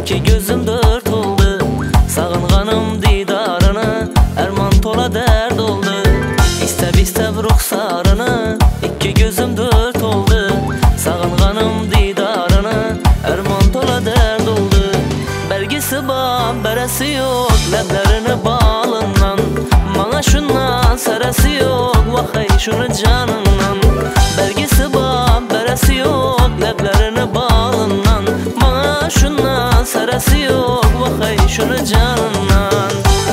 İki gözüm dört oldu, sağınğanım didarını, erman tola dert oldu. İsteb isteb ruhsarını, iki gözüm dört oldu, sağınğanım didarını, erman tola dert oldu. Belgisi var, beresi yok, leblerini balından, bana şundan seresi yok, vakay şunu canından. Belgisi var, beresi yok, leblerini balından, bana şundan seresi yok, vakay şunu canından.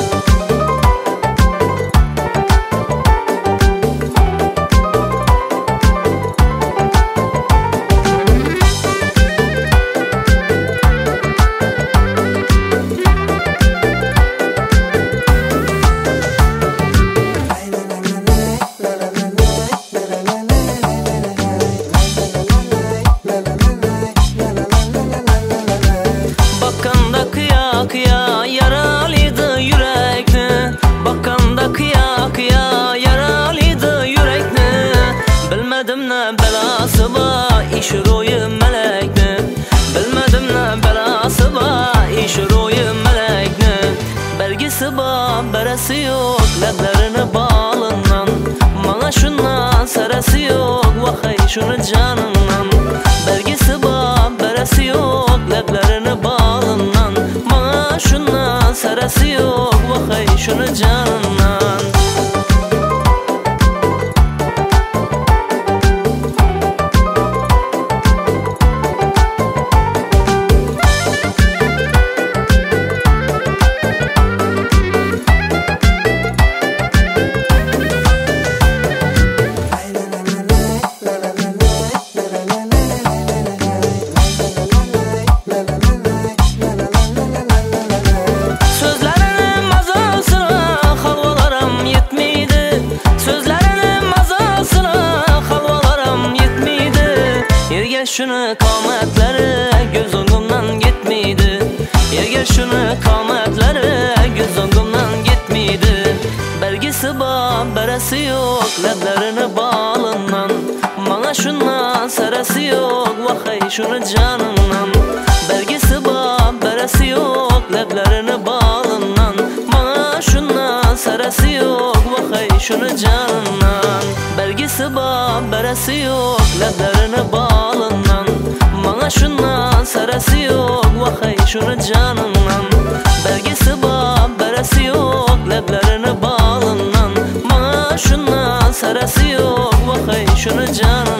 Bakanda kıya kıya yaralıydı yürekni, bakanda kıya kıya yaralıydı yürekni. Bilmedim ne belası var, işi royu melekni, bilmedim ne belası var, işi royu melekni. Belgisi var, beresi yok, leblerini balından, bana şundan seresi yok, vakay şunu canından. Belgisi var, beresi yok, leblerini balından, bana şundan seresi yok, vakay şunu canından. Şunu kametleri göz ongumdan gitmeydi, yerge şunu kametleri göz ongumdan gitmeydi. Belgisi var, beresi yok, leblerini balından, bana şundan seresi yok, vakay şunu canından. Belgisi var, beresi yok, leblerini balından, bana şundan seresi yok, vakay şunu canından. Belgisi var, beresi yok, leblerini balından, bana şundan seresi yok, vakay şunu canından. Belgisi var, beresi yok, leblerini balından, bana şundan seresi yok, vakay şunu canından.